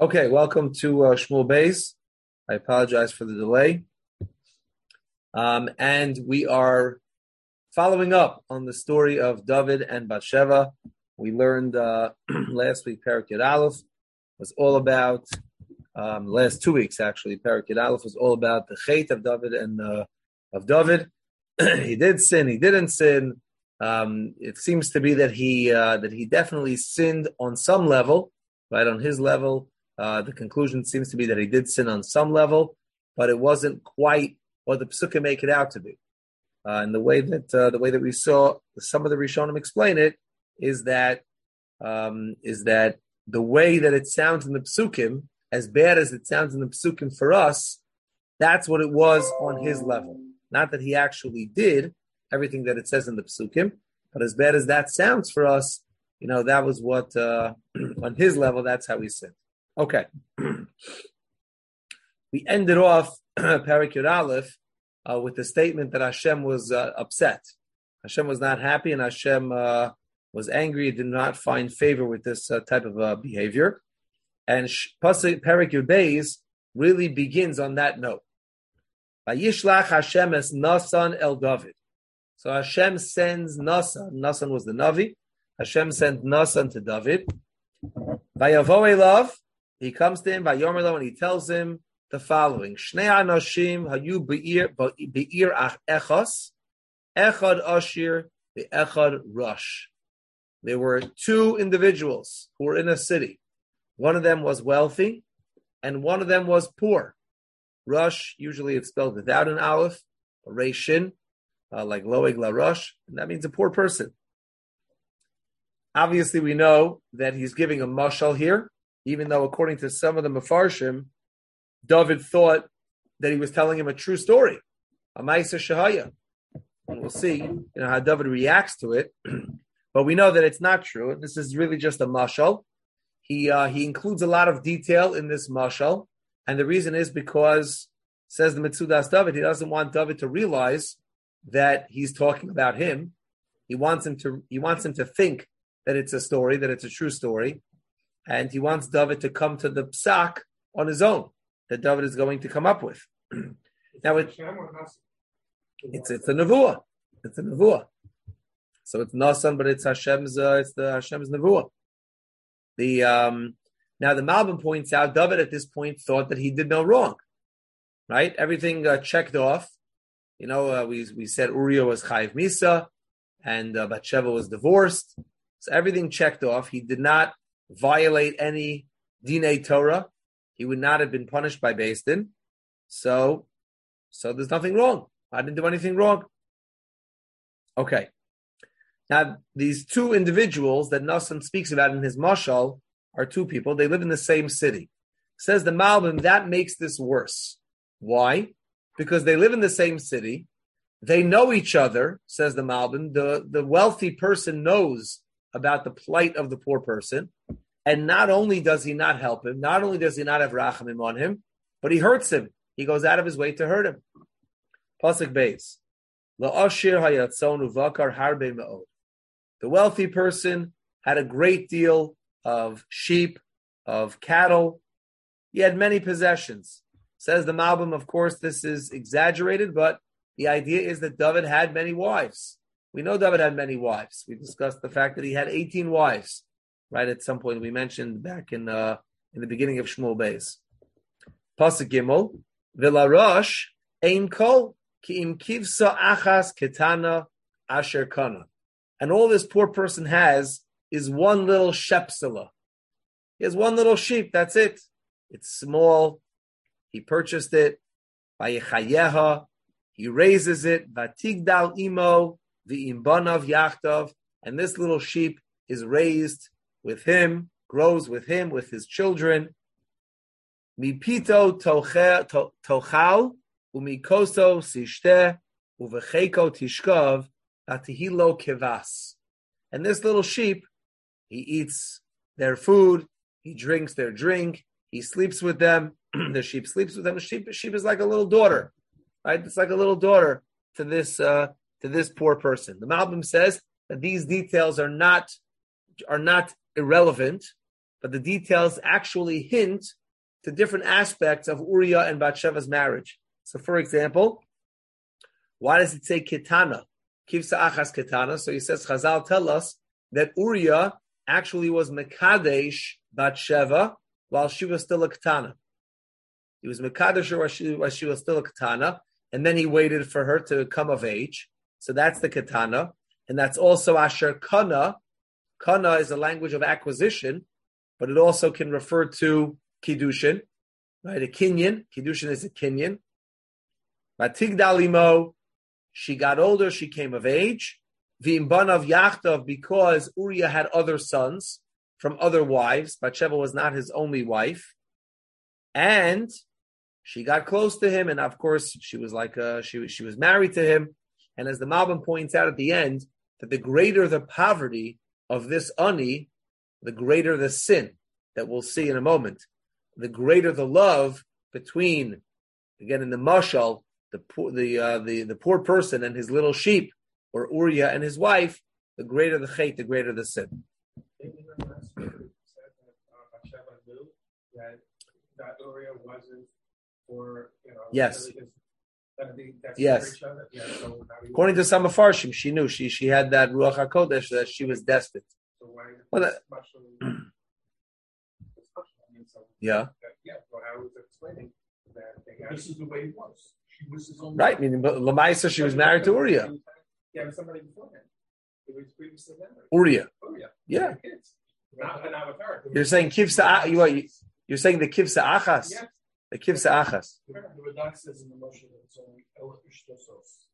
Okay, welcome to Shmuel Beis. I apologize for the delay. And we are following up on the story of David and Bathsheba. We learned last week, Perek Yud Aleph was all about, last 2 weeks actually, Perek Yud Aleph was all about the Chet of David and of David. He did sin, he didn't sin. It seems to be that he definitely sinned on some level, right? On his level. The conclusion seems to be that he did sin on some level, but it wasn't quite what the Psukim make it out to be. And the way that we saw some of the Rishonim explain it is that the way that it sounds in the Psukim, as bad as it sounds in the Psukim for us, that's what it was on his level. Not that he actually did everything that it says in the Psukim, but as bad as that sounds for us, that was what on his level, that's how he sinned. Okay. We ended off Perek Yud Aleph with the statement that Hashem was upset. Hashem was not happy, and Hashem was angry. He did not find favor with this type of behavior. And Perek Yud Beis really begins on that note. Vayishlach Hashem es Nasan el David. So Hashem sends Nasan. Nasan was the Navi. Hashem sent Nasan to David. Vayavo elav. He comes to him, Vayomer and he tells him the following: Shnei Anoshim hayu be'ir echos, echad ashir, the echad rush. There were two individuals who were in a city. One of them was wealthy, and one of them was poor. Rush, usually it's spelled without an aleph, a reishin, like loeg la rush, and that means a poor person. Obviously, we know that he's giving a mashal here, even though according to some of the Mefarshim, David thought that he was telling him a true story, a Ma'aseh Shehaya. And we'll see, how David reacts to it. But we know that it's not true. This is really just a mashal. He includes a lot of detail in this mashal, and the reason is because, says the Mitzudas David, he doesn't want David to realize that he's talking about him. He wants him to think that it's a story, that it's a true story. And he wants David to come to the psak on his own, that David is going to come up with. Now it's a nevuah. It's a nevuah. So it's Nasan, but it's Hashem's nevuah. Now the Malbim points out David at this point thought that he did no wrong, right? Everything checked off. We said Uriah was chayiv misa, and Bathsheba was divorced. So everything checked off. He did not violate any Dinei Torah. He would not have been punished by Beis Din. So there's nothing wrong. I didn't do anything wrong. Okay. Now, these two individuals that Nasan speaks about in his mashal are two people. They live in the same city. Says the Malbim, that makes this worse. Why? Because they live in the same city. They know each other, says the Malbim. The wealthy person knows about the plight of the poor person. And not only does he not help him, not only does he not have rachamim on him, but he hurts him. He goes out of his way to hurt him. Pasuk Beis. La'ashir hayatzonu vakar harbe me'od. The wealthy person had a great deal of sheep, of cattle. He had many possessions. Says the Malbim, of course, this is exaggerated, but the idea is that David had many wives. We know David had many wives. We discussed the fact that he had 18 wives. Right at some point we mentioned back in the beginning of Shmuel Beis. Pasuk Gimel, V'larosh ein kol ki im kivsa achas ketana asher kana. And all this poor person has is one little shepsela. He has one little sheep, that's it. It's small. He purchased it. Vayechayeha. He raises it. Vatigdal imo v'imbanav yachtav. And this little sheep is raised with him, grows with him, with his children. Mipito tochal, umikoso sishteh, uvecheko tishkav, atihilo kevas. And this little sheep, he eats their food, he drinks their drink, he sleeps with them, the sheep sleeps with them. The sheep is like a little daughter, right? It's like a little daughter to this poor person. The Malbim says that these details are not irrelevant, but the details actually hint to different aspects of Uriah and Bathsheva's marriage. So, for example, why does it say Kitana? Kivsa achas Kitana. So he says, Chazal tell us that Uriah actually was Mekadesh Bathsheva while she was still a Kitana. He was Mekadesh while she was still a Kitana, and then he waited for her to come of age. So that's the Kitana. And that's also Asher Kana. Kana is a language of acquisition, but it also can refer to Kiddushin, right? A Kinyan. Kiddushin is a Kinyan. Batigdalimo, she got older, she came of age. V'imbanav Yachtav, because Uriah had other sons from other wives. Bathsheba was not his only wife. And she got close to him, and of course, she was like she was married to him. And as the Malbim points out at the end, that the greater the poverty of this ani, the greater the sin that we'll see in a moment. The greater the love between, again in the mashal, the poor person and his little sheep, or Uriah and his wife, the greater the chait, the greater the sin. That Uriah wasn't for, yes. Yes. According to some Mefarshim, she knew she had that Ruach HaKodesh that she was destined. So why yeah. Well, I was explaining that this is the way it was. She was his own right, meaning Lamaisa, she was married to Uriah. Yeah, but somebody beforehand. It was previously married. Uriah. Yeah. Not with her. You're saying Kivsa, you're saying the Kivsa Achas? Yes. The Kivsa Achas. The Radak says in the motion that it's only Ela Ishtosos.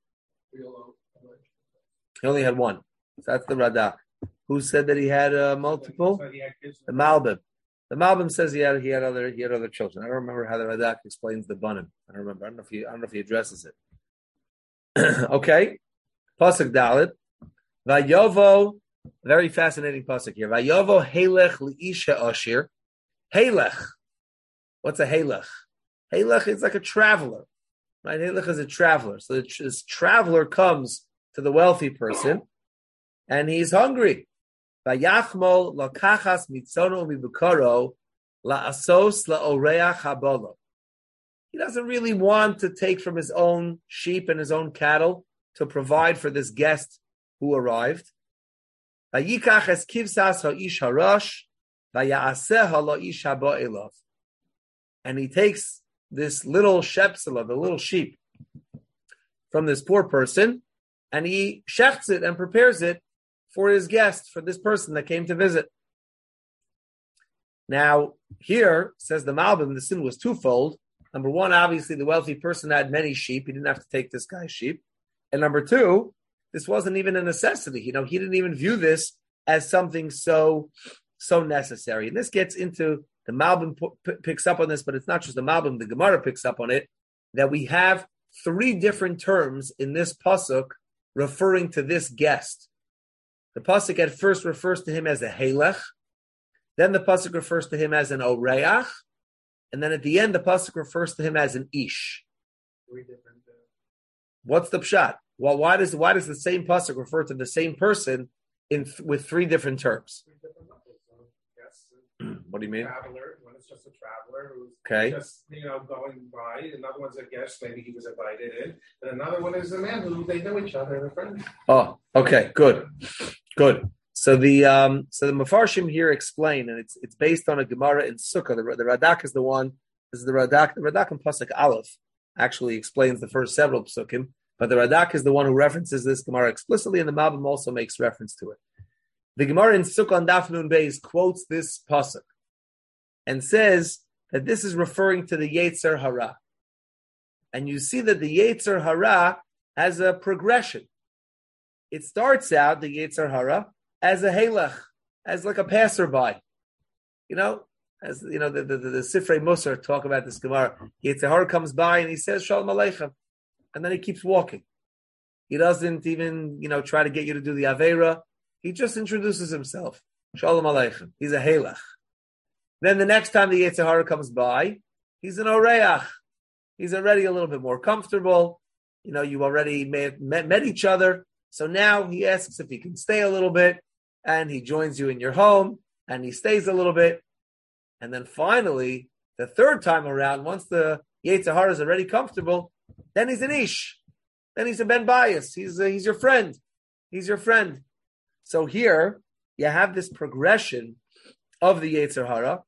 He only had one. So that's the Radak. Who said that he had multiple? The Malbim. The Malbim says he had other children. I don't remember how the Radak explains the Banim. I don't remember. I don't know if he addresses it. Okay. Pasuk Dalet. Vayovo. Very fascinating pasuk here. Vayovo Helech liisha ashir. Helech. What's a Helech? Helech is like a traveler, right? Helech is a traveler. So this traveler comes to the wealthy person, and he's hungry. Vayachmol lakachas mitzono mibukaro laasos laoreach habolo. He doesn't really want to take from his own sheep and his own cattle to provide for this guest who arrived. Vayikach es kivsas ha'ish harash vayaseh hala'ish haba elav. And he takes this little shepsela, the little sheep, from this poor person, and he shechts it and prepares it for his guest, for this person that came to visit. Now, here, says the Malbim, the sin was twofold. Number one, obviously, the wealthy person had many sheep. He didn't have to take this guy's sheep. And number two, this wasn't even a necessity. He didn't even view this as something so necessary. And this gets into, the Malbim picks up on this, but it's not just the Malbim, the Gemara picks up on it, that we have three different terms in this pasuk referring to this guest. The pasuk at first refers to him as a Helech, then the pasuk refers to him as an Oreach, and then at the end the pasuk refers to him as an Ish. Three different. What's the pshat? Well, why does the same pasuk refer to the same person with three different terms? Three different levels. Yes. What do you mean? Traveler. One is just a traveler who's just going by. Another one's a guest. Maybe he was invited in. And another one is a man who they know each other. They're friends. Oh, okay, good. So the Mefarshim here explain, and it's based on a Gemara in Sukkah. The Radak is the one. This is the Radak. The Radak in Pasuk Aleph actually explains the first several Psukim, but the Radak is the one who references this Gemara explicitly, and the Malbim also makes reference to it. The Gemara in Sukkah on Daf Nun Beis quotes this pasuk and says that this is referring to the Yetzer Hara, and you see that the Yetzer Hara has a progression. It starts out, the Yetzer Hara, as a Helech, as like a passerby. As the Sifrei Musar talk about this Gemara. Yetzer Hara comes by and he says, Shalom Aleichem. And then he keeps walking. He doesn't even, try to get you to do the Aveira. He just introduces himself. Shalom Aleichem. He's a Helech. Then the next time the Yetzer Hara comes by, he's an Oreach. He's already a little bit more comfortable. You already met each other. So now he asks if he can stay a little bit, and he joins you in your home, and he stays a little bit, And then finally, the third time around, once the Yetzer Hara is already comfortable, then he's an ish. Then he's a ben bias. He's your friend. He's your friend. So here you have this progression of the Yetzer Hara,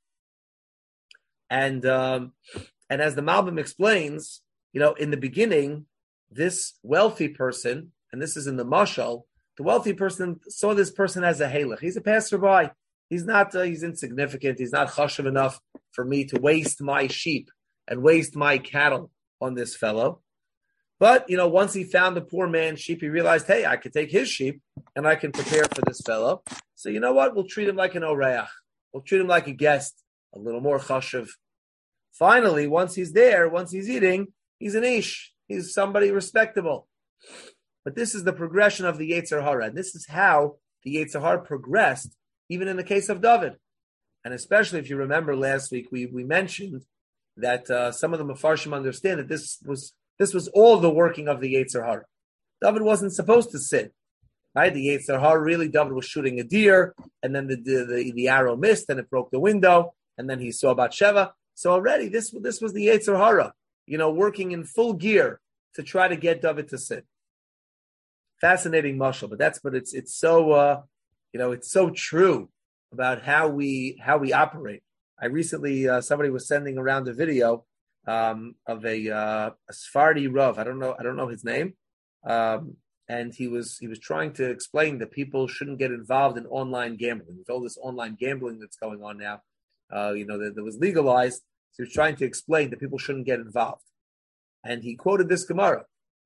and as the Malbim explains, in the beginning, this wealthy person, and this is in the Mashal, the wealthy person saw this person as a halach. He's a passerby. He's not. He's insignificant. He's not chashuv enough for me to waste my sheep and waste my cattle on this fellow. But, once he found the poor man's sheep, he realized, hey, I could take his sheep and I can prepare for this fellow. So you know what? We'll treat him like an oreach. We'll treat him like a guest, a little more chashuv. Finally, once he's there, once he's eating, he's an ish. He's somebody respectable. But this is the progression of the Yetzer Hara. And this is how the Yetzer Hara progressed, even in the case of David. And especially if you remember last week, we mentioned that some of the Mefarshim understand that this was all the working of the Yetzer Hara. David wasn't supposed to sin. Right? The Yetzer Hara, really, David was shooting a deer, and then the arrow missed, and it broke the window, and then he saw Bathsheba. So already, this was the Yetzer Hara, working in full gear to try to get David to sin. Fascinating mashal, but it's so it's so true about how we operate. I recently somebody was sending around a video of a Sephardi Rav. I don't know his name, and he was trying to explain that people shouldn't get involved in online gambling. With all this online gambling that's going on now, that was legalized. So he was trying to explain that people shouldn't get involved, and he quoted this Gemara,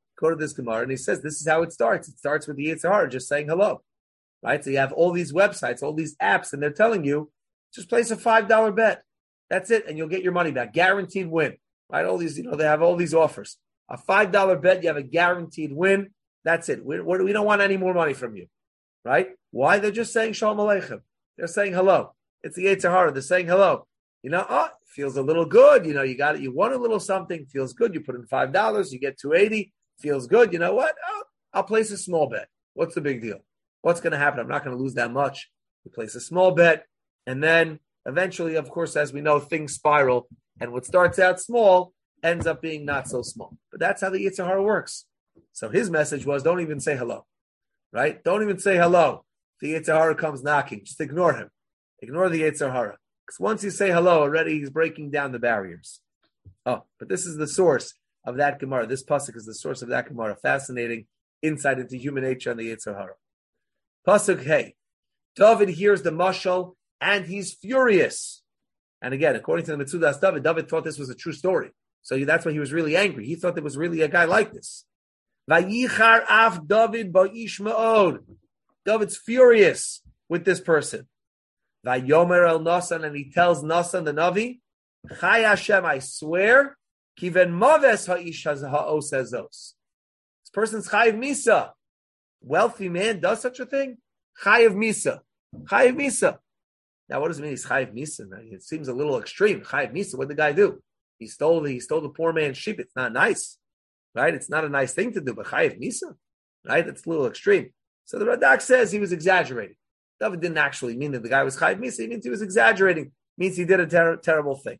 and he says this is how it starts. It starts with the Yetzer Hara just saying hello, right? So you have all these websites, all these apps, and they're telling you just place a $5 bet. That's it, and you'll get your money back, guaranteed win. Right? All these, they have all these offers. A $5 bet, you have a guaranteed win. That's it. We don't want any more money from you, right? Why? They're just saying Shalom Aleichem. They're saying hello. It's the Yetzer Hara. They're saying hello. Feels a little good. You got it. You won a little something. Feels good. You put in $5. You get $280. Feels good. You know what? I'll place a small bet. What's the big deal? What's going to happen? I'm not going to lose that much. You place a small bet, and then eventually, of course, as we know, things spiral. And what starts out small ends up being not so small. But that's how the Yetzer Hara works. So his message was, don't even say hello, right? Don't even say hello. The Yetzer Hara comes knocking. Just ignore him. Ignore the Yetzer Hara. Because once you say hello, already he's breaking down the barriers. Oh, but this is the source of that Gemara. This pasuk is the source of that Gemara. Fascinating insight into human nature and the Yetzer Hara. Pasuk Hey. David hears the mashal and he's furious. And again, according to the Metzudas David thought this was a true story. So that's why he was really angry. He thought there was really a guy like this. Vayichar af David ba'ish ma'od. David's furious with this person. Vayomer el Nasan, and he tells Nasan the Navi, Chai Hashem, I swear, kiven maves ha'ish ha'os hazos. This person's chayiv misa. Wealthy man does such a thing? Chayiv misa. Chayiv misa. Now, what does it mean? He's chayiv misa. It seems a little extreme. Chayiv misa. What did the guy do? He stole the poor man's sheep. It's not nice, right? It's not a nice thing to do. But chayiv misa, right? It's a little extreme. So the Radak says he was exaggerating. David didn't actually mean that the guy was chayiv misa. He means he was exaggerating. Means he did a terrible thing.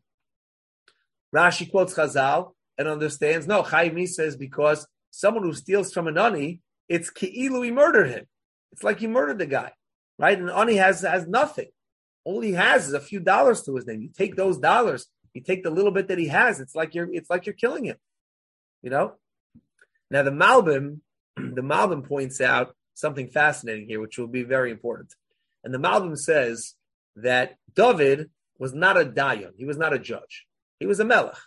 Rashi quotes Chazal and understands. No, chayiv misa is because someone who steals from an ani, it's ki'ilu he murdered him. It's like he murdered the guy, right? And ani has nothing. All he has is a few dollars to his name. You take those dollars, you take the little bit that he has. It's like you're killing him. Now the Malbim points out something fascinating here, which will be very important. And the Malbim says that David was not a dayan. He was not a judge. He was a melech.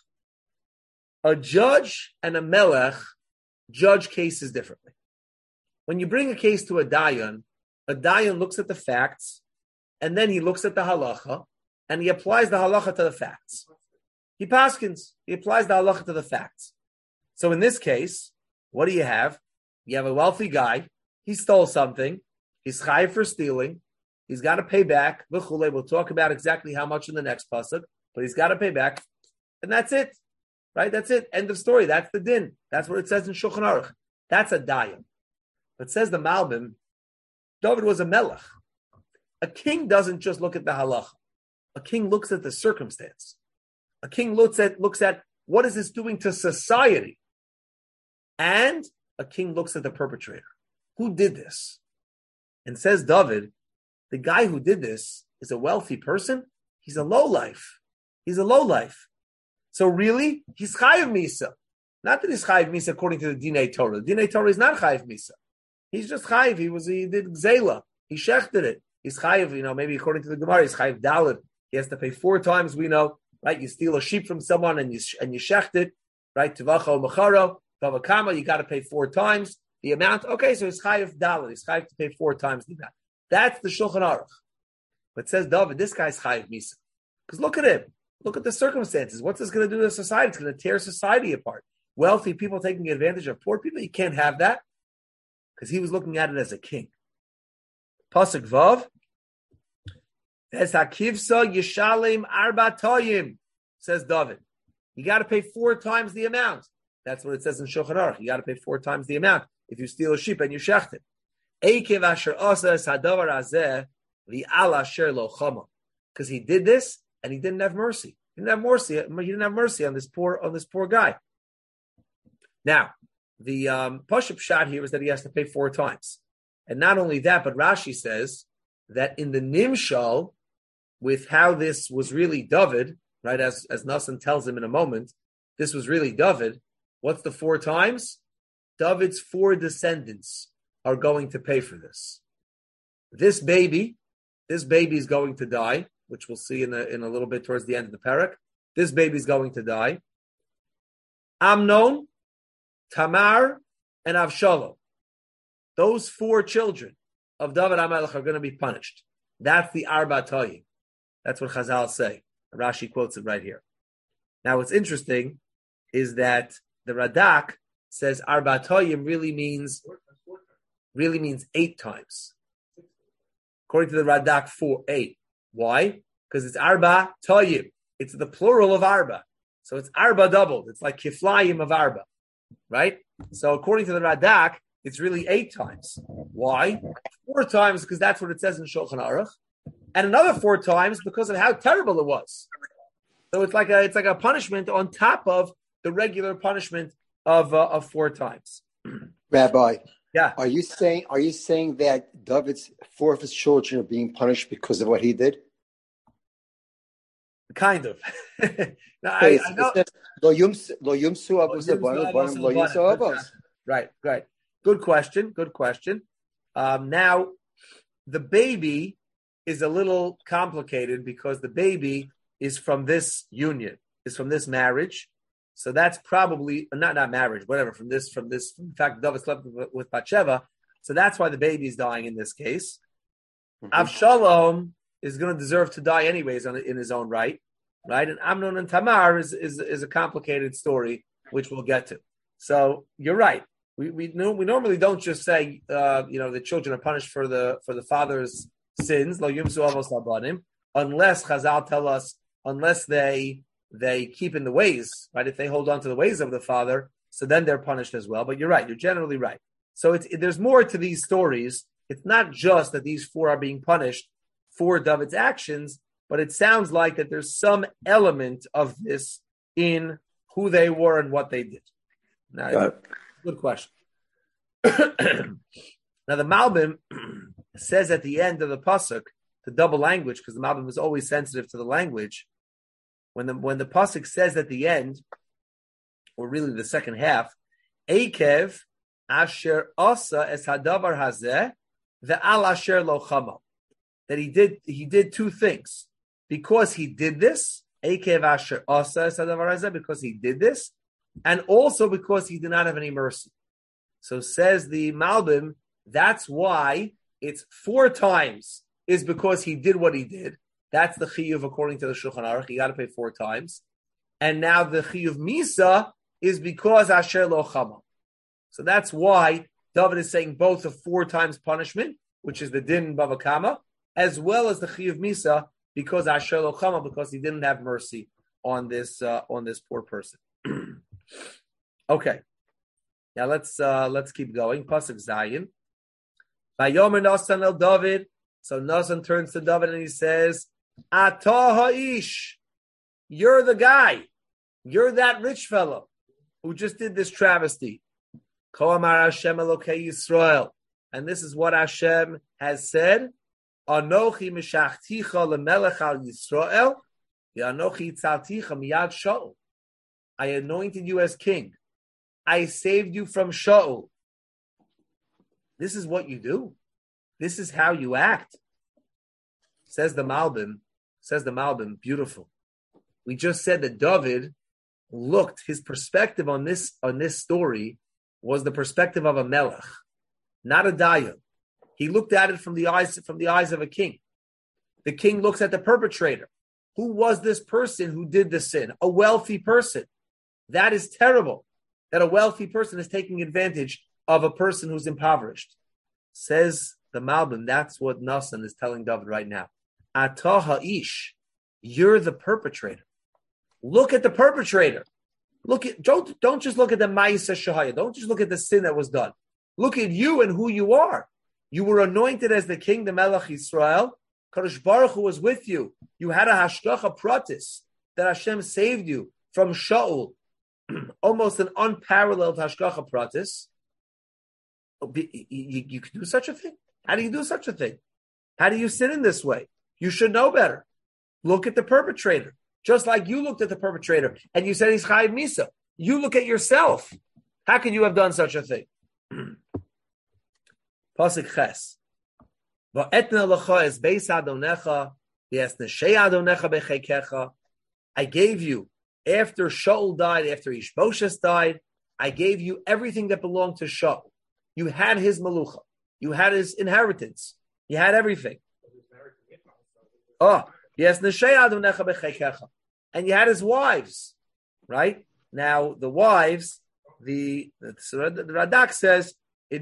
A judge and a melech judge cases differently. When you bring a case to a dayan looks at the facts, and then he looks at the halacha, and he applies the halacha to the facts. He paskins. He applies the halacha to the facts. So in this case, what do you have? You have a wealthy guy. He stole something. He's chayiv for stealing. He's got to pay back. We'll talk about exactly how much in the next pasuk, but he's got to pay back. And that's it. Right? That's it. End of story. That's the din. That's what it says in Shulchan Aruch. That's a dayan. But says the Malbim, David was a melech. A king doesn't just look at the halacha. A king looks at the circumstance. A king looks at what is this doing to society? And a king looks at the perpetrator. Who did this? And says David, the guy who did this is a wealthy person. He's a lowlife. He's a lowlife. So really, he's chayiv misa. Not that he's chayiv misa according to the Dinei Torah. The Dinei Torah is not chayiv misa. He's just chayiv. He did zela. He shechted it. He's chayiv. Maybe according to the Gemara, he's chayiv daled. He has to pay 4 times. We know, right? You steal a sheep from someone and you shecht it, right? Tivacho macharo, tavakama. You got to pay 4 times the amount. Okay, so he's chayiv daled. He's chayiv to pay 4 times the amount. That's the Shulchan Aruch. But says David, this guy's chayiv misa. Because look at him. Look at the circumstances. What's this going to do to society? It's going to tear society apart. Wealthy people taking advantage of poor people. You can't have that. Because he was looking at it as a king. Pasuk Vav. Es hakivsa yishalem arba toyim, says David. You got to pay 4 times the amount. That's what it says in Shulchan Aruch. You got to pay 4 times the amount if you steal a sheep and you shecht it. Eikev asher asa es hadavar hazeh li'al asher lo chama. Because he did this and he didn't have mercy. He didn't have mercy on this poor guy. Now, the Pashup shot here is that he has to pay 4 times. And not only that, but Rashi says that in the Nimshal, with how this was really David, right, as Nassan tells him in a moment, this was really David. What's the 4 times? David's 4 descendants are going to pay for this. This baby is going to die, which we'll see in a little bit towards the end of the parak. This baby's going to die. Amnon, Tamar, and Avshalom. Those 4 children of David HaMelech are going to be punished. That's the Arba Toyim. That's what Chazal say. Rashi quotes it right here. Now, what's interesting is that the Radak says Arba Toyim really means 8 times. According to the Radak, 8. Why? Because it's Arba Toyim. It's the plural of Arba. So it's Arba doubled. It's like Kiflayim of Arba. Right? So according to the Radak, it's really 8 times. Why? 4 times because that's what it says in Shulchan Aruch. And another 4 times because of how terrible it was. So it's like a punishment on top of the regular punishment of 4 times. Rabbi, yeah, are you saying that David's 4 of his children are being punished because of what he did? Kind of. Now, I know. Right. Good question. Now, the baby is a little complicated because the baby is from this union, is from this marriage. So that's probably not marriage, whatever. From in fact, David slept with Bathsheba, so that's why the baby is dying in this case. Mm-hmm. Avshalom is going to deserve to die anyways in his own right? And Amnon and Tamar is a complicated story, which we'll get to. So you're right. We normally don't just say the children are punished for the father's sins, lo yumsu avos labanim, unless Chazal tell us, unless they keep in the ways, right? If they hold on to the ways of the father, so then they're punished as well. But you're right. You're generally right. So there's more to these stories. It's not just that these 4 are being punished for David's actions, but it sounds like that there's some element of this in who they were and what they did. Now, good question. Now, the Malbim says at the end of the pasuk, the double language, because the Malbim is always sensitive to the language. When the pasuk says at the end, or really the second half, Ekev asher asa es hadavar hazeh ve'al asher lo chama, that he did 2 things because he did this. Ekev asher asa es hadavar hazeh, because he did this, and also because he did not have any mercy. So says the Malbim, that's why it's 4 times is because he did what he did. That's the chiyuv according to the Shulchan Aruch. You got to pay 4 times. And now the chiyuv misa is because asher lo chama. So that's why David is saying both a 4 times punishment, which is the din bava kama, as well as the chiyuv misa because asher lo chama, because he didn't have mercy on this poor person. Okay. Now let's keep going. Pasuk Zayin. Vayomer Nasan el David. So Nasan turns to David and he says, Atah ha'ish. You're the guy. You're that rich fellow who just did this travesty. Ko amar Hashem Elokei Yisrael. And this is what Hashem has said. Anochi mishachticha lemelech al Yisrael. Anochi tzalticha miyad Shaul. I anointed you as king. I saved you from Shaul. This is what you do. This is how you act. Says the Malbim, beautiful. We just said that David looked, his perspective on this story was the perspective of a melech, not a dayan. He looked at it from the eyes of a king. The king looks at the perpetrator. Who was this person who did the sin? A wealthy person. That is terrible, that a wealthy person is taking advantage of a person who's impoverished. Says the Malbim, that's what Nasan is telling David right now. Atah ha'ish, you're the perpetrator. Look at the perpetrator. Don't just look at the Ma'isa Shahaya. Don't just look at the sin that was done. Look at you and who you are. You were anointed as the king, the Melech Yisrael. Kadosh Baruch Hu was with you. You had a hashgacha pratis that Hashem saved you from Shaul. Almost an unparalleled hashgacha pratis. You could do such a thing? How do you do such a thing? How do you sin in this way? You should know better. Look at the perpetrator. Just like you looked at the perpetrator and you said he's chayiv misa. You look at yourself. How could you have done such a thing? Pasuk Ches. Va'etna lecha es beis adonecha v'esneshei adonecha bechekecha. I gave you, after Shaul died, after Ishbosheth died, I gave you everything that belonged to Shaul. You had his malucha. You had his inheritance. You had everything. Oh, yes, neshei adonecha bechekecha. And you had his wives, right? Now, the wives, the Radak says it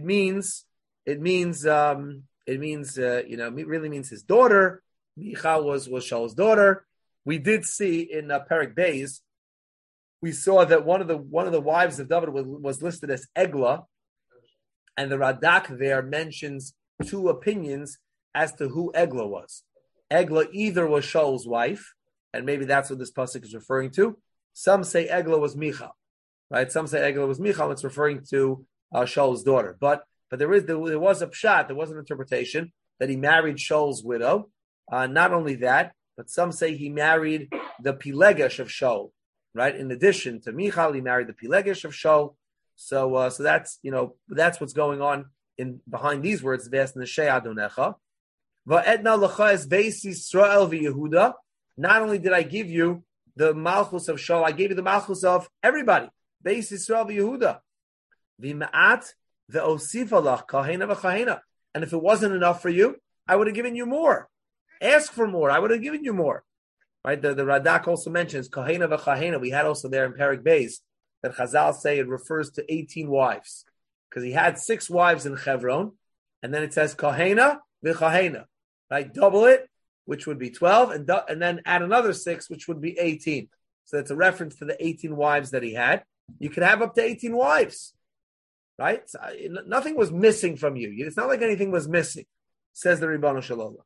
really means his daughter. Michal was Shaul's daughter. We did see in Perek Beis, we saw that one of the wives of David was listed as Eglah, and the Radak there mentions two opinions as to who Eglah was. Eglah either was Shaul's wife, and maybe that's what this pasuk is referring to. Some say Eglah was Michal, right? Some say Eglah was Michal. It's referring to Shaul's daughter. But there was a pshat, there was an interpretation that he married Shaul's widow. Not only that, but some say he married the Pilegesh of Shaul, right? In addition to Michal, he married the Pilegesh of Shaul. So that's that's what's going on in behind these words. Ves neshei adonecha, va'etna lecha es beis Yisrael v'Yehuda. Not only did I give you the malchus of Shaul, I gave you the malchus of everybody. Beis Yisrael v'Yehuda. V'ma'at ve'osifa lach kahena v'chahena. And if it wasn't enough for you, I would have given you more. Ask for more. I would have given you more. Right? The Radak also mentions kahena v'chahena. We had also there in Perek Beis that Chazal say it refers to 18 wives. Because he had 6 wives in Chevron. And then it says kahena v'chahena. Right? Double it, which would be 12, and then add another 6, which would be 18. So it's a reference to the 18 wives that he had. You could have up to 18 wives, right? So, nothing was missing from you. It's not like anything was missing, says the Ribbon Shalom.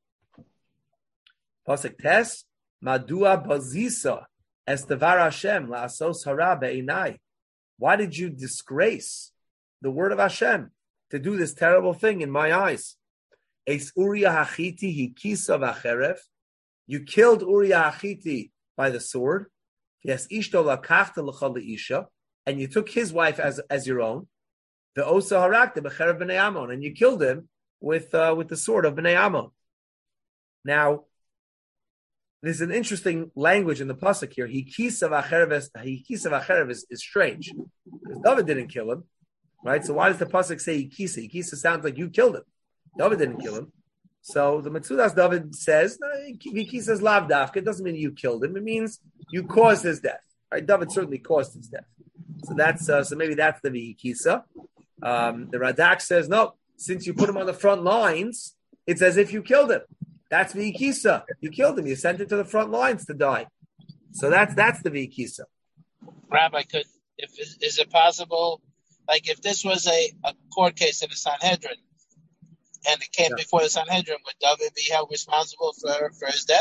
Pasuk Tes, Madua bazisa estevar Hashem la'asos hara be'inai. Why did you disgrace the word of Hashem to do this terrible thing in my eyes? Es Uriah Hachiti hikisa v'acherev. You killed Uriah Hachiti by the sword. Yes, ishto lakachta l'chol leisha, and you took his wife as your own. The osa harakta b'cherev b'nei Ammon, and you killed him with the sword of b'nei Ammon. Now, there's an interesting language in the pasuk here. Hikisa v'acherev is strange because David didn't kill him, right? So why does the pasuk say hikisa? Hikisa sounds like you killed him. David didn't kill him. So the Metzudas David says, he says lav dafka. It doesn't mean you killed him. It means you caused his death. Right? David certainly caused his death. So that's so maybe that's the vihikisa. The Radak says, no, since you put him on the front lines, it's as if you killed him. That's vihikisa. You killed him. You sent him to the front lines to die. So that's the vihikisa. Rabbi, is it possible, like if this was a court case in the Sanhedrin, and it came before the Sanhedrin, would David be held responsible for his death?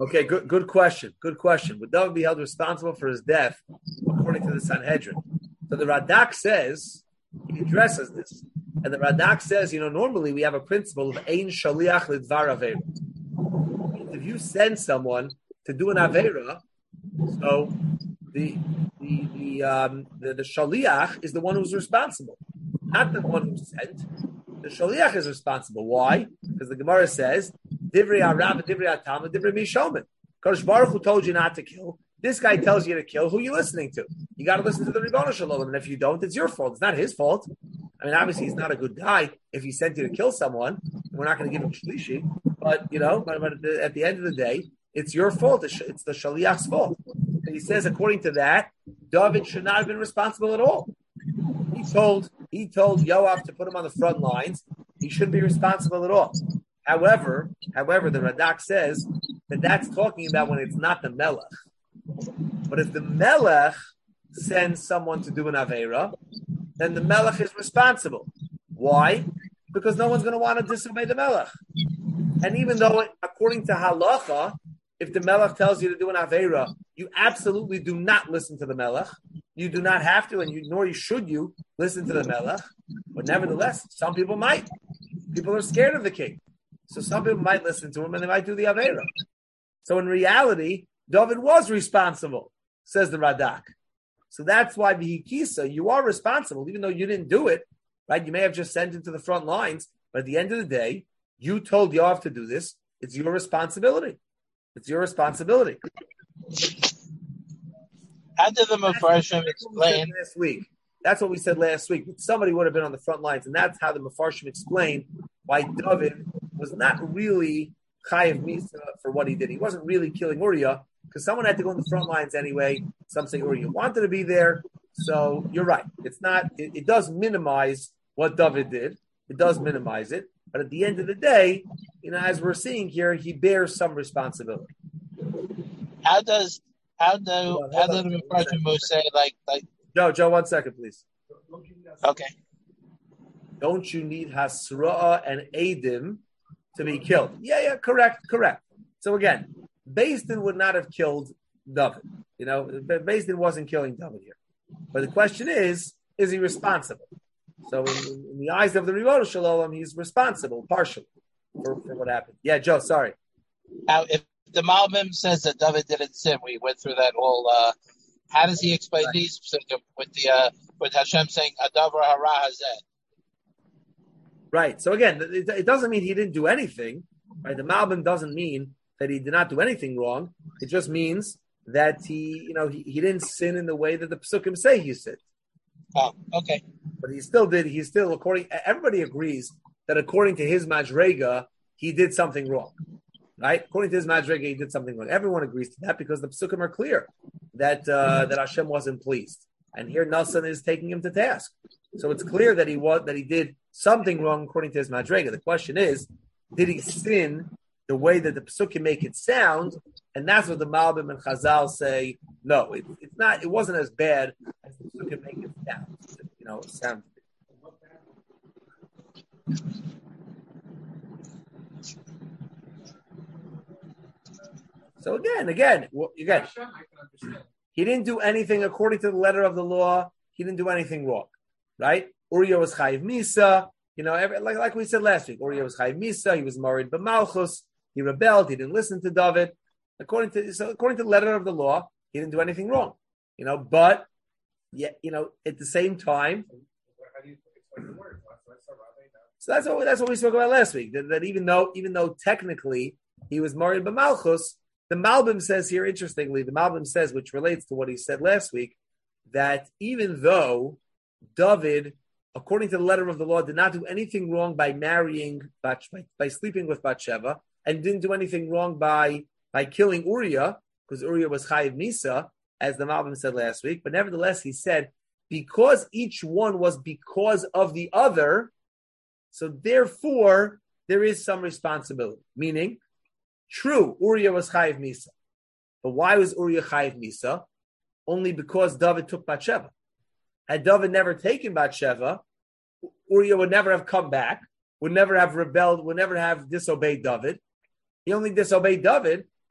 Okay, good question. Good question. Would David be held responsible for his death according to the Sanhedrin? So the Radak says, he addresses this. And the Radak says, normally we have a principle of Ein Shaliach Lidvar Aveira. If you send someone to do an Aveira, so the Shaliach is the one who's responsible, not the one who sent. The Shaliach is responsible. Why? Because the Gemara says, Divrei Arav, Divrei Atam, Divrei Mishomen. Kodesh Baruch Hu told you not to kill. This guy tells you to kill. Who are you listening to? You got to listen to the Ribono Shel Olam, and if you don't, it's your fault. It's not his fault. I mean, obviously, he's not a good guy. If he sent you to kill someone, we're not going to give him shlishi. But at the end of the day, it's your fault. It's the Shaliach's fault. And he says, according to that, David should not have been responsible at all. He told Yoav to put him on the front lines. He shouldn't be responsible at all. However, the Radak says that that's talking about when it's not the Melech. But if the Melech sends someone to do an Aveira, then the Melech is responsible. Why? Because no one's going to want to disobey the Melech. And even though, according to Halacha, if the Melech tells you to do an Aveira, you absolutely do not listen to the Melech. You do not have to, nor should you listen to the Melech. But nevertheless, some people might. People are scared of the king. So some people might listen to him and they might do the Aveira. So in reality, David was responsible, says the Radak. So that's why Bihikisa, you are responsible, even though you didn't do it, right? You may have just sent him to the front lines, but at the end of the day, you told Yoav to do this. It's your responsibility. It's your responsibility. How did the Mefarshim explain? Last week. That's what we said last week. Somebody would have been on the front lines, and that's how the Mefarshim explained why David was not really Chayiv Misa for what he did. He wasn't really killing Uriah, because someone had to go in the front lines anyway. Some say Uriah wanted to be there. So you're right. It's not. It does minimize what David did. It does minimize it. But at the end of the day, as we're seeing here, he bears some responsibility. How do the Mefarshim say like? Joe, 1 second, please. Okay. Don't you need Hasra'ah and Eidim to be killed? Yeah, correct. So again, Beis Din would not have killed David. Beis Din wasn't killing David here. But the question is he responsible? So in the eyes of the Ribono Shel Olam, he's responsible, partially, for what happened. Yeah, Joe, sorry. Now, if the Malbim says that David didn't sin, we went through that whole... how does he explain these with Hashem saying Adavar Hara Hazeh? Right. So again, it doesn't mean he didn't do anything. Right. The Malbim doesn't mean that he did not do anything wrong. It just means that he didn't sin in the way that the Pesukim say he sinned. Oh, okay. But he still did. Everybody agrees that according to his Madrega, he did something wrong. Right? According to his Madrega, he did something wrong. Everyone agrees to that because the Pesukim are clear that Hashem wasn't pleased. And here Nassan is taking him to task. So it's clear that he did something wrong according to his Madrega. The question is, did he sin the way that the Pesukim make it sound? And that's what the Malbim and Chazal say. No, it's not. It wasn't as bad as the Pesukim make it sound. So again, he didn't do anything according to the letter of the law. He didn't do anything wrong, right? Uriah was Chayiv Misa. Like we said last week, Uriah was Chayiv Misa. He was married b'malchus. He rebelled. He didn't listen to David. According to the letter of the law, he didn't do anything wrong. But at the same time. So that's what we spoke about last week. That even though technically he was married b'malchus, the Malbim says here, interestingly, which relates to what he said last week, that even though David, according to the letter of the law, did not do anything wrong by marrying, by sleeping with Bathsheba, and didn't do anything wrong by killing Uriah, because Uriah was Chayiv Misa, as the Malbim said last week, but nevertheless, he said, because each one was because of the other, so therefore, there is some responsibility. Meaning, true, Uriah was Chayiv Misa. But why was Uriah Chayiv Misa? Only because David took Bathsheba. Had David never taken Bathsheba, Uriah would never have come back, would never have rebelled, would never have disobeyed David. He only disobeyed David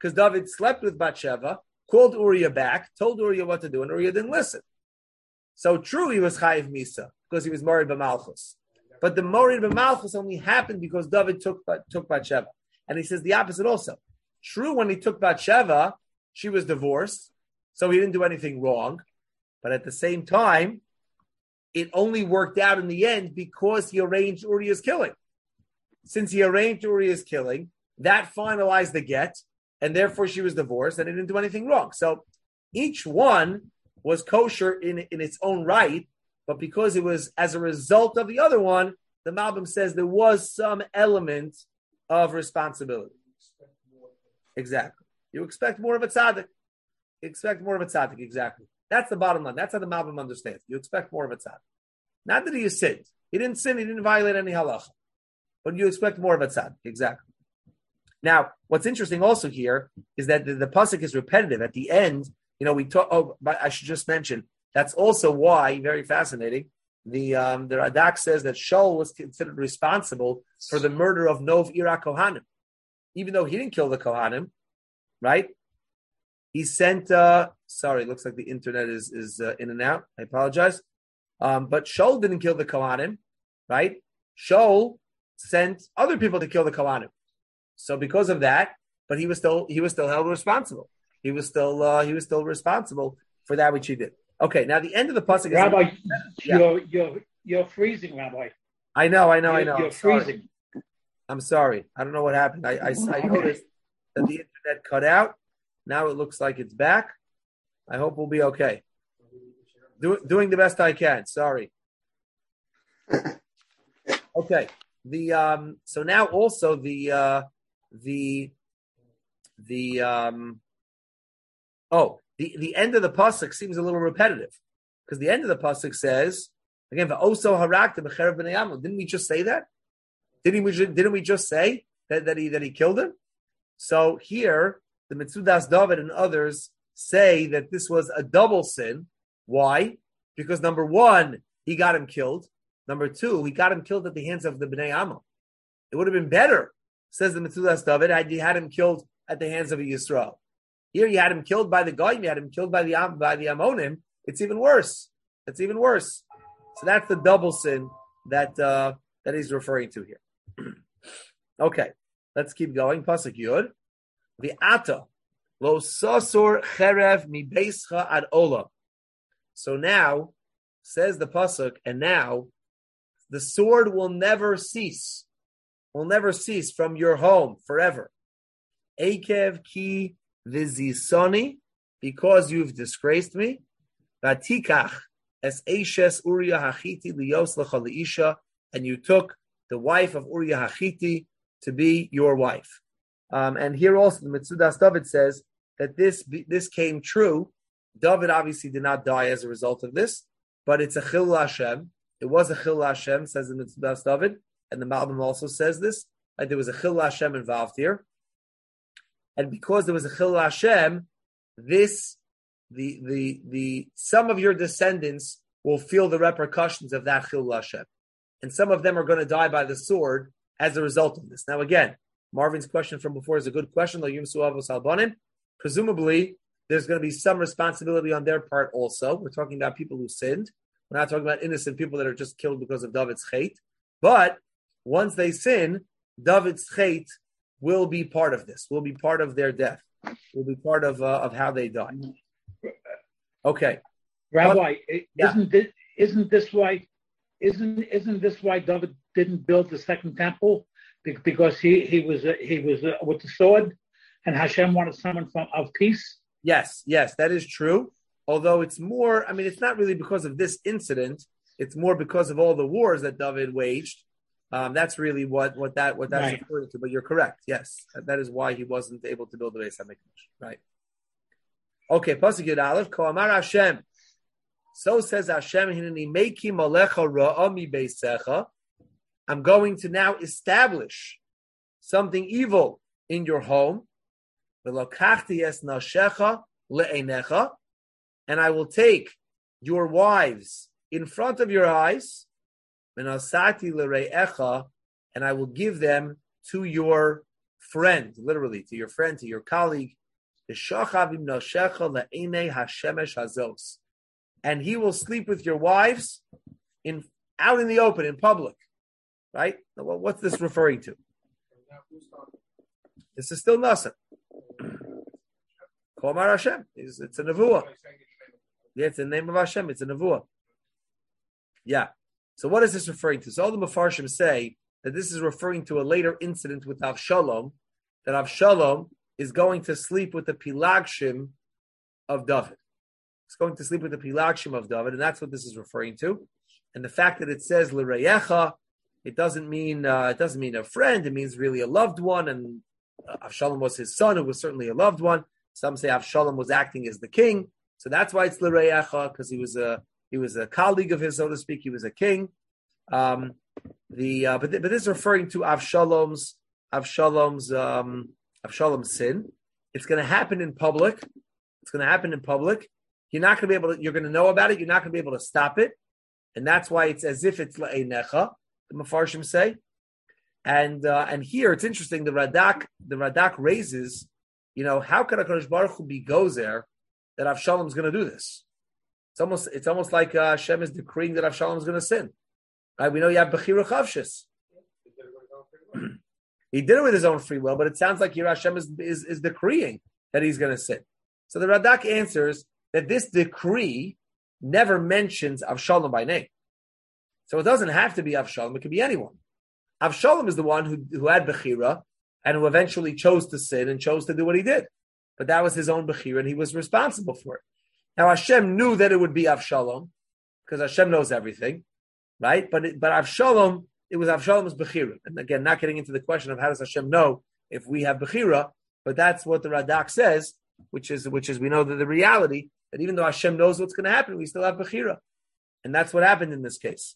because David slept with Bathsheba, called Uriah back, told Uriah what to do, and Uriah didn't listen. So true, he was Chayiv Misa, because he was married by Malchus. But the married by Malchus only happened because David took Bathsheba. And he says the opposite also. True, when he took Bathsheba, she was divorced, so he didn't do anything wrong. But at the same time, it only worked out in the end because he arranged Uriah's killing. Since he arranged Uriah's killing, that finalized the get, and therefore she was divorced, and he didn't do anything wrong. So each one was kosher in its own right, but because it was as a result of the other one, the Malbim says there was some element of responsibility. Exactly. You expect more of a tzaddik. Exactly. That's the bottom line. That's how the Malbim understands. You expect more of a tzaddik. Not that he sinned. He didn't sin. He didn't violate any halacha. But you expect more of a tzaddik. Exactly. Now, what's interesting also here is that the pasuk is repetitive. At the end, we talk. Oh, but I should just mention that's also why, very fascinating. The Radak says that Shaul was considered responsible for the murder of Nov Ira Kohanim, even though he didn't kill the Kohanim, right? He sent. Sorry, it looks like the internet is in and out. I apologize. But Shaul didn't kill the Kohanim, right? Shaul sent other people to kill the Kohanim. So because of that, but he was still held responsible. He was still responsible for that which he did. Okay, now the end of the pasuk is Rabbi. You're freezing, Rabbi. I know. You're freezing. I'm sorry. I don't know what happened. I noticed that the internet cut out. Now it looks like it's back. I hope we'll be okay. Doing the best I can. Sorry. Okay. So now also the end of the pasuk seems a little repetitive because the end of the pasuk says again, "Va'oso harakta b'cherev b'nei Ammon." Didn't we just say that? Didn't we just say that he killed him? So here, the Mitzudas David and others say that this was a double sin. Why? Because number one, he got him killed. Number two, he got him killed at the hands of the Bnei Ammon. It would have been better, says the Mitzudas David, had you had him killed at the hands of a Yisrael. Here you had him killed by the Goyim, you had him killed by the Ammonim. It's even worse. So that's the double sin that he's referring to here. Okay, let's keep going. Pasuk Yud. V'ata lo sasor cherev mi beischa ad olam. So now, says the pasuk, and now the sword will never cease from your home forever. Ekev ki v'zisoni, because you've disgraced me. Vatikach es eishes Uriah Hachiti liyos lecha leisha, and you took the wife of Uriah Hachiti to be your wife. And here also the Mitzudas David says that this came true. David obviously did not die as a result of this, but it's a chilul Hashem. It was a chilul Hashem, says the Mitzudas David, and the Malbim also says this. Like there was a chilul Hashem involved here, and because there was a chilul Hashem, the some of your descendants will feel the repercussions of that chilul Hashem, and some of them are going to die by the sword as a result of this. Now again, Marvin's question from before is a good question. Presumably, there's going to be some responsibility on their part also. We're talking about people who sinned. We're not talking about innocent people that are just killed because of David's chait. But once they sin, David's chait will be part of this. Will be part of their death. Will be part of how they die. Okay, Rabbi, isn't this why David didn't build the second temple? Because he was with the sword, and Hashem wanted someone of peace. Yes, that is true. Although it's more, it's not really because of this incident. It's more because of all the wars that David waged. That's really what that's right. referring to. But you're correct. Yes, that is why he wasn't able to build the Beis Hamikdash. Right. Okay. Pasuk Yud Aleph. Ko Amar Hashem. So says Hashem. Hineni meiki malecha ra'a mi beisecha. I'm going to now establish something evil in your home. And I will take your wives in front of your eyes, and I will give them to your friend, literally, to your friend, to your colleague, and he will sleep with your wives out in the open, in public. Right? Well, what's this referring to? This is still Nasa. Komar Hashem. It's a nevuah. Yeah, it's the name of Hashem. It's a nevuah. Yeah. So what is this referring to? So all the Mefarshim say that this is referring to a later incident with Avshalom, that Avshalom is going to sleep with the Pilagshim of David. It's going to sleep with the Pilagshim of David, and that's what this is referring to. And the fact that it says L'Reyecha, it doesn't mean a friend. It means really a loved one. And Avshalom was his son, who was certainly a loved one. Some say Avshalom was acting as the king, so that's why it's L'Reyecha, because he was a colleague of his, so to speak. He was a king. But this is referring to Avshalom's sin. It's going to happen in public. You're not going to be able to. You're going to know about it. You're not going to be able to stop it, and that's why it's as if it's L'Einecha. The Mefarshim say, and here it's interesting. The Radak raises, how could HaKadosh Baruch Hu be gozer that Avshalom's going to do this? It's almost like Hashem is decreeing that Avshalom is going to sin. Right? We know you have Bechira Chavshis. He did it with his own free will, but it sounds like here Hashem is decreeing that he's going to sin. So the Radak answers that this decree never mentions Avshalom by name. So it doesn't have to be Avshalom. It could be anyone. Avshalom is the one who had Bechira and who eventually chose to sin and chose to do what he did. But that was his own Bechira and he was responsible for it. Now Hashem knew that it would be Avshalom because Hashem knows everything, right? But Avshalom, it was Avshalom's Bechira. And again, not getting into the question of how does Hashem know if we have Bechira, but that's what the Radak says, which is we know that the reality that even though Hashem knows what's going to happen, we still have Bechira. And that's what happened in this case.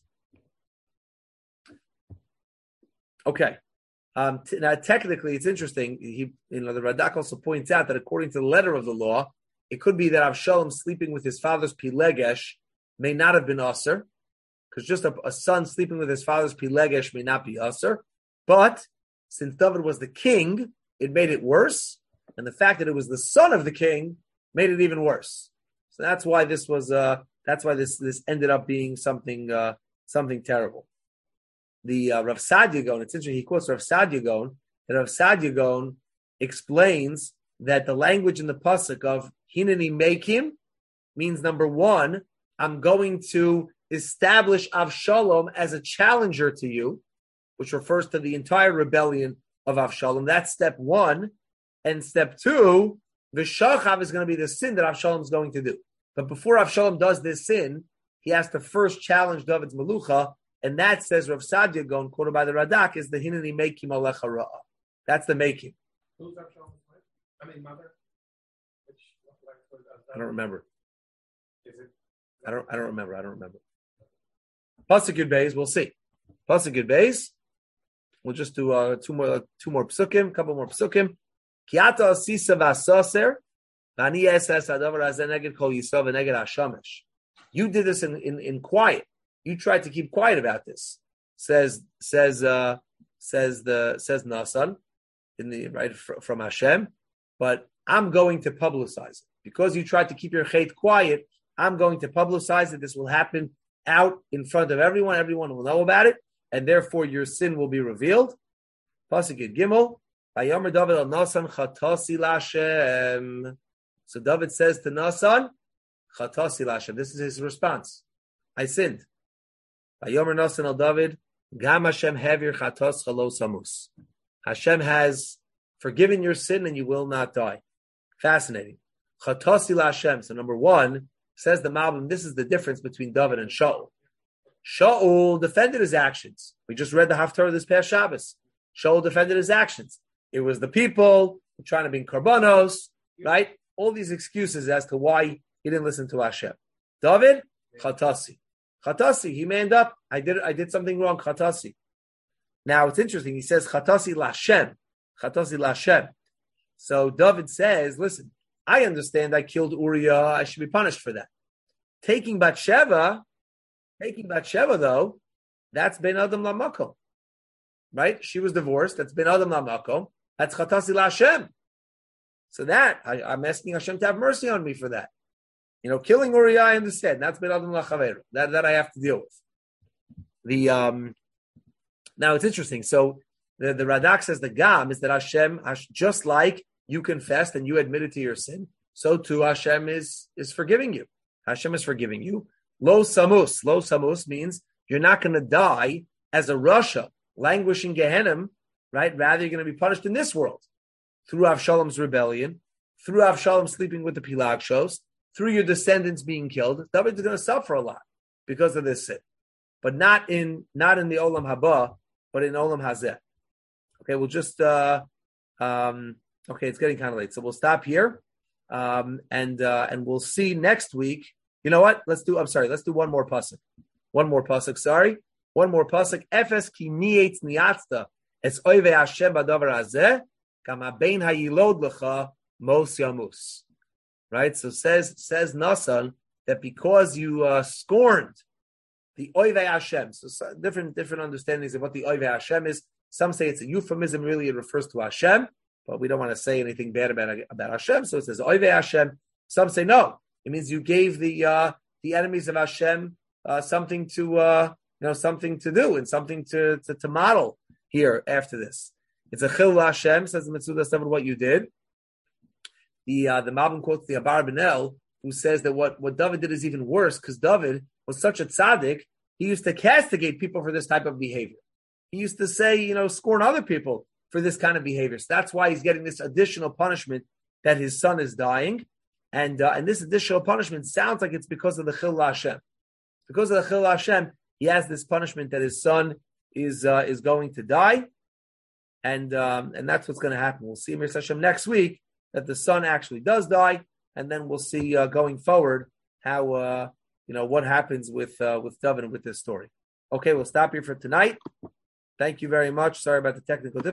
Okay. Now, technically, it's interesting. The Radak also points out that according to the letter of the law, it could be that Avshalom sleeping with his father's Pilegesh may not have been Aser, because just a son sleeping with his father's Pilegesh may not be Aser. But since David was the king, it made it worse, and the fact that it was the son of the king made it even worse. So that's why this was. That's why this ended up being something terrible. The Rav Sadia Gaon, it's interesting, he quotes Rav Sadia Gaon, that Rav Sadia Gaon explains that the language in the pasuk of Hineni Mekim means, number one, I'm going to establish Avshalom as a challenger to you, which refers to the entire rebellion of Avshalom. That's step one. And step two, the Shachav is going to be the sin that Avshalom is going to do. But before Avshalom does this sin, he has to first challenge David's Melucha. And that, says Rav Sadia Gaon, quoted by the Radak, is the Hineni Mekim Alecha Ra'ah. That's the making. Who's Avshalom's wife? Mother? I don't remember. Is it? I don't remember. Pasuk Yud Beis, we'll see. Pasuk Yud Beis. We'll just do two more psukim, couple more psukim. Kiata asisa v'asaser, v'ani esas hadavar hazeh neged kol Yisrael v'neged hashamesh. You did this in quiet. You tried to keep quiet about this. Says Nasan from Hashem, but I'm going to publicize it. Because you tried to keep your chait quiet, I'm going to publicize it. This will happen out in front of everyone. Everyone will know about it, and therefore your sin will be revealed. Pasuk Yud Gimel, Vayomer David al Nasan Chatasi Lashem. So David says to Nasan, Chatasi Lashem. This is his response. I sinned. Vayomer Nasan al David, Gam Hashem Hevir Chatos Chalo Samus. Hashem has forgiven your sin and you will not die. Fascinating. Chatasi Lashem. So number one, says the Malbim, this is the difference between David and Shaul. Shaul defended his actions. We just read the Haftarah this past Shabbos. Shaul defended his actions. It was the people trying to bring karbanos, right? All these excuses as to why he didn't listen to Hashem. David, Chatasi. Chatasi, he manned up. I did something wrong, Chatasi. Now it's interesting. He says Chatasi Lashem. Chatasi Lashem. So David says, listen, I understand I killed Uriah. I should be punished for that. Taking Bathsheba though, that's Ben Adam Lamakom. Right? She was divorced. That's Ben Adam Lamakom. That's chatasi la'Hashem. So that, I'm asking Hashem to have mercy on me for that. Killing Uriah, I understand. That's ben adam lachaveru. That I have to deal with. Now it's interesting. So the Radak says the Gam is that Hashem, just like you confessed and you admitted to your sin, so too Hashem is forgiving you. Hashem is forgiving you. Lo samus. Lo samus means you're not going to die as a Rasha, languishing Gehenna, right? Rather, you're going to be punished in this world through Avshalom's rebellion, through Avshalom sleeping with the Pilagshos, through your descendants being killed. David is going to suffer a lot because of this sin, but not in the Olam Haba, but in Olam Hazeh. Okay, we'll just okay. It's getting kind of late, so we'll stop here, and we'll see next week. You know what? Let's do one more pasuk. One more pasuk. Efes ki nietz niatzta es oive Hashem b'davar hazeh kama bein hayilod lecha mos yamus. Right. So says Nasan that because you scorned the oive Hashem. So different understandings of what the oive Hashem is. Some say it's a euphemism. Really, it refers to Hashem, but we don't want to say anything bad about Hashem. So it says oive Hashem. Some say no. It means you gave the enemies of Hashem something to something to do and something to model here after this. It's a chil Hashem, says the Metzudah 7, what you did. The Malbim quotes the Abar Benel, who says that what David did is even worse because David was such a tzaddik. He used to castigate people for this type of behavior. He used to say, scorn other people for this kind of behavior. So that's why he's getting this additional punishment that his son is dying. And this additional punishment sounds like it's because of the Chil Hashem. Because of the Chil Hashem, he has this punishment that his son is going to die, and that's what's going to happen. We'll see Mir Hashem next week that the son actually does die, and then we'll see going forward how what happens with David and with this story. Okay, we'll stop here for tonight. Thank you very much. Sorry about the technical difficulties.